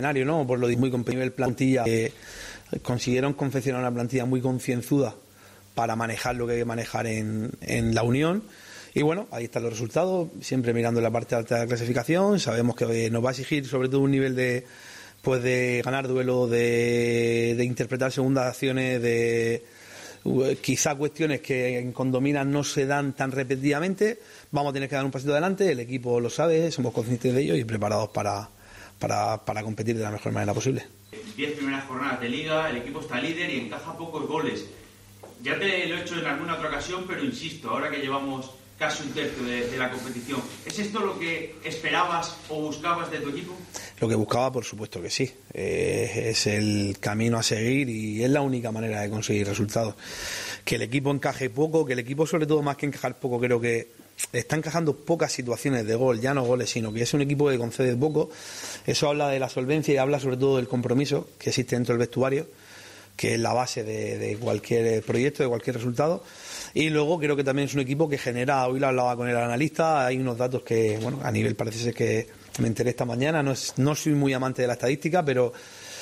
¿no? Por lo muy competitivo el plantilla, consiguieron confeccionar una plantilla muy concienzuda para manejar lo que hay que manejar en la Unión. Y bueno, ahí están los resultados, siempre mirando la parte alta de la clasificación. Sabemos que nos va a exigir sobre todo un nivel de ganar duelo, de interpretar segundas acciones, de quizá cuestiones que en Condominas no se dan tan repetidamente. Vamos a tener que dar un pasito adelante, el equipo lo sabe, somos conscientes de ello y preparados para competir de la mejor manera posible. 10 primeras jornadas de Liga, el equipo está líder y encaja pocos goles. Ya te lo he hecho en alguna otra ocasión, pero insisto, ahora que llevamos casi un tercio de la competición, ¿es esto lo que esperabas o buscabas de tu equipo? Lo que buscaba, por supuesto que sí. Es el camino a seguir y es la única manera de conseguir resultados. Que el equipo encaje poco, que el equipo, sobre todo, más que encajar poco, creo que está encajando pocas situaciones de gol, ya no goles, sino que es un equipo que concede poco. Eso habla de la solvencia y habla sobre todo del compromiso que existe dentro del vestuario, que es la base de cualquier proyecto, de cualquier resultado. Y luego creo que también es un equipo que genera, hoy lo hablaba con el analista, hay unos datos que, bueno, a nivel parece ser que me enteré esta mañana, no soy muy amante de la estadística, pero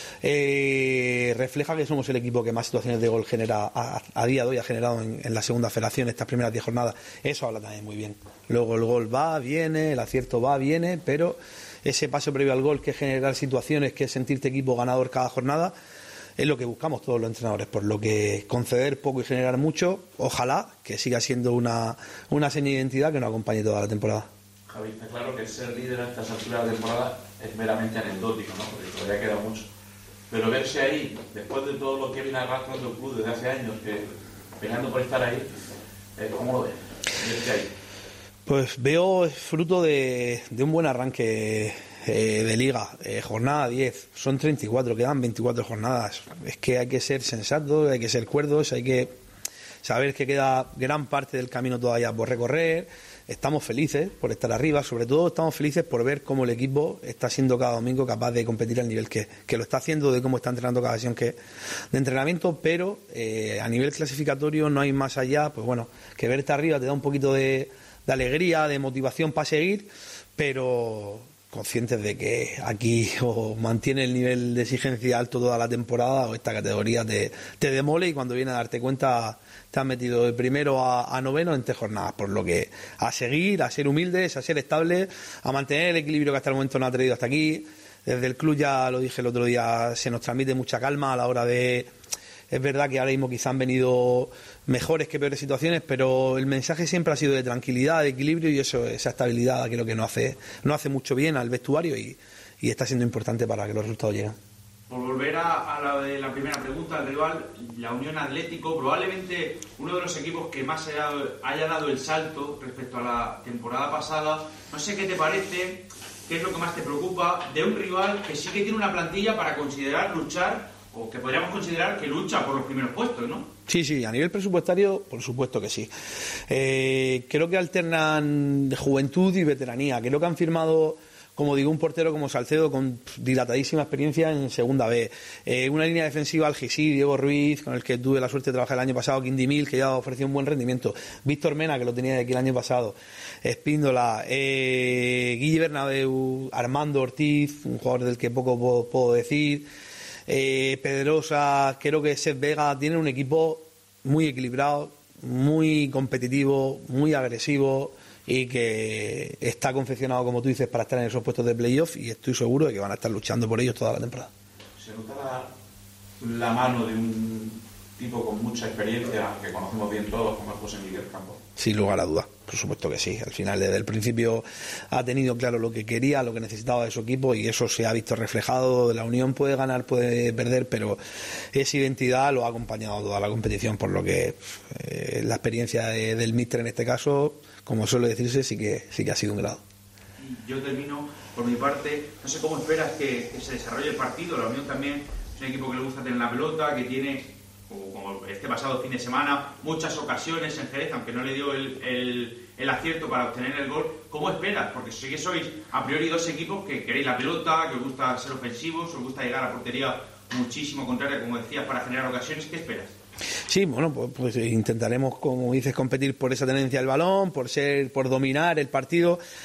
refleja que somos el equipo que más situaciones de gol genera a día de hoy, ha generado en la segunda federación estas primeras 10 jornadas. Eso habla también muy bien. Luego el gol va, viene, el acierto va, viene, pero ese paso previo al gol, que es generar situaciones, que es sentirte equipo ganador cada jornada, es lo que buscamos todos los entrenadores, por lo que conceder poco y generar mucho, ojalá que siga siendo una seña de identidad que nos acompañe toda la temporada. Javi, está claro que ser líder a estas alturas de la temporada es meramente anecdótico, ¿no? Porque todavía queda mucho. Pero verse ahí, después de todo lo que viene arrastrando el club desde hace años, que peleando por estar ahí, ¿cómo lo ves? Verse ahí. Pues veo fruto de un buen arranque de Liga. Jornada 10, son 34, quedan 24 jornadas. Es que hay que ser sensatos, hay que ser cuerdos, hay que saber que queda gran parte del camino todavía por recorrer. Estamos felices por estar arriba, sobre todo estamos felices por ver cómo el equipo está siendo cada domingo capaz de competir al nivel que lo está haciendo, de cómo está entrenando cada sesión de entrenamiento, pero a nivel clasificatorio no hay más allá, pues bueno, que verte arriba te da un poquito de alegría, de motivación para seguir, pero conscientes de que aquí o mantiene el nivel de exigencia alto toda la temporada o esta categoría te demole, y cuando viene a darte cuenta te has metido de primero a noveno en 3 jornadas, por lo que a seguir, a ser humildes, a ser estables, a mantener el equilibrio que hasta el momento nos ha traído hasta aquí. Desde el club, ya lo dije el otro día, se nos transmite mucha calma a la hora de... Es verdad que ahora mismo quizá han venido mejores que peores situaciones, pero el mensaje siempre ha sido de tranquilidad, de equilibrio, y esa estabilidad creo que nos hace mucho bien al vestuario y está siendo importante para que los resultados lleguen. Por volver a la de la primera pregunta, al rival, la Unión Atlético, probablemente uno de los equipos que más haya dado el salto respecto a la temporada pasada. No sé qué te parece, qué es lo que más te preocupa de un rival que sí que tiene una plantilla para considerar luchar, o que podríamos considerar que lucha por los primeros puestos, ¿no? Sí, a nivel presupuestario, por supuesto que sí. Creo que alternan de juventud y veteranía. Creo que han firmado, como digo, un portero como Salcedo con dilatadísima experiencia en Segunda B. Una línea defensiva, Algesí, Diego Ruiz, con el que tuve la suerte de trabajar el año pasado, Quindimil, que ya ofreció un buen rendimiento, Víctor Mena, que lo tenía de aquí el año pasado, Espíndola, Guille Bernabéu, Armando Ortiz, un jugador del que poco puedo decir, Pedrosa. Creo que Seth Vega tiene un equipo muy equilibrado, muy competitivo, muy agresivo, y que está confeccionado, como tú dices, para estar en esos puestos de playoff, y estoy seguro de que van a estar luchando por ellos toda la temporada. ¿Se nota la mano de un tipo con mucha experiencia, que conocemos bien todos, como es José Miguel Campos? Sin lugar a dudas, por supuesto que sí. Al final, desde el principio, ha tenido claro lo que quería, lo que necesitaba de su equipo, y eso se ha visto reflejado. La Unión puede ganar, puede perder, pero esa identidad lo ha acompañado toda la competición, por lo que la experiencia del míster en este caso, como suele decirse, sí que ha sido un grado. Yo termino por mi parte. No sé cómo esperas que se desarrolle el partido. La Unión también es un equipo que le gusta tener la pelota, que tiene, como este pasado fin de semana, muchas ocasiones en Jerez, aunque no le dio el acierto para obtener el gol. ¿Cómo esperas? Porque sí que sois a priori dos equipos que queréis la pelota, que os gusta ser ofensivos, os gusta llegar a portería muchísimo contraria, como decías, para generar ocasiones. ¿Qué esperas? Sí, bueno, pues intentaremos, como dices, competir por esa tenencia del balón, por dominar el partido.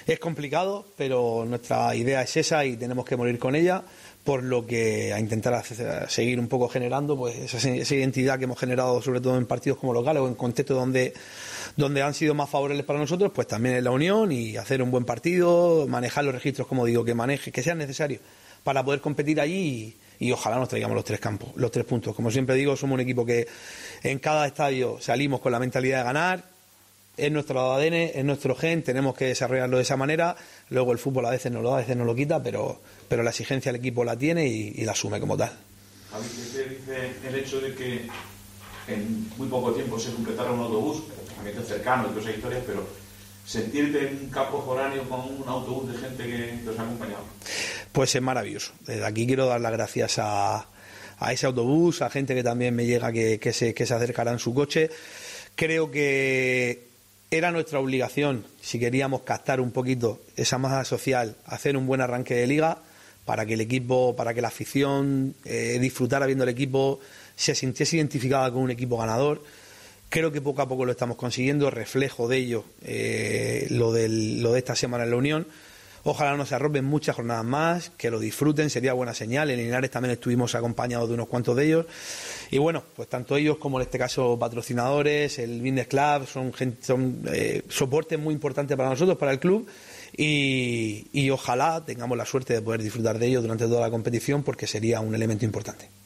Es complicado, pero nuestra idea es esa y tenemos que morir con ella, por lo que a intentar seguir un poco generando pues esa identidad que hemos generado sobre todo en partidos como locales o en contextos donde han sido más favorables para nosotros, pues también en la Unión, y hacer un buen partido, manejar los registros, como digo, que sean necesarios para poder competir allí y ojalá nos traigamos los 3 puntos. Como siempre digo, somos un equipo que en cada estadio salimos con la mentalidad de ganar. Es nuestro ADN, es nuestro gen, tenemos que desarrollarlo de esa manera. Luego el fútbol a veces nos lo da, a veces nos lo quita, pero la exigencia el equipo la tiene y la asume como tal. Javi, ¿qué te dice el hecho de que en muy poco tiempo se completara un autobús, también cercano y todas esas historias, pero sentirte en un campo foráneo con un autobús de gente que os ha acompañado? Pues es maravilloso. Desde aquí quiero dar las gracias a ese autobús, a gente que también me llega que se acercará en su coche. Creo que era nuestra obligación, si queríamos captar un poquito esa masa social, hacer un buen arranque de liga para que el equipo, para que la afición disfrutara viendo el equipo, se sintiese identificada con un equipo ganador. Creo que poco a poco lo estamos consiguiendo, reflejo de ello lo de esta semana en la Unión. Ojalá no se arropen muchas jornadas más, que lo disfruten, sería buena señal. En Linares también estuvimos acompañados de unos cuantos de ellos. Y bueno, pues tanto ellos como en este caso patrocinadores, el Business Club, son soportes muy importantes para nosotros, para el club. Y ojalá tengamos la suerte de poder disfrutar de ellos durante toda la competición, porque sería un elemento importante.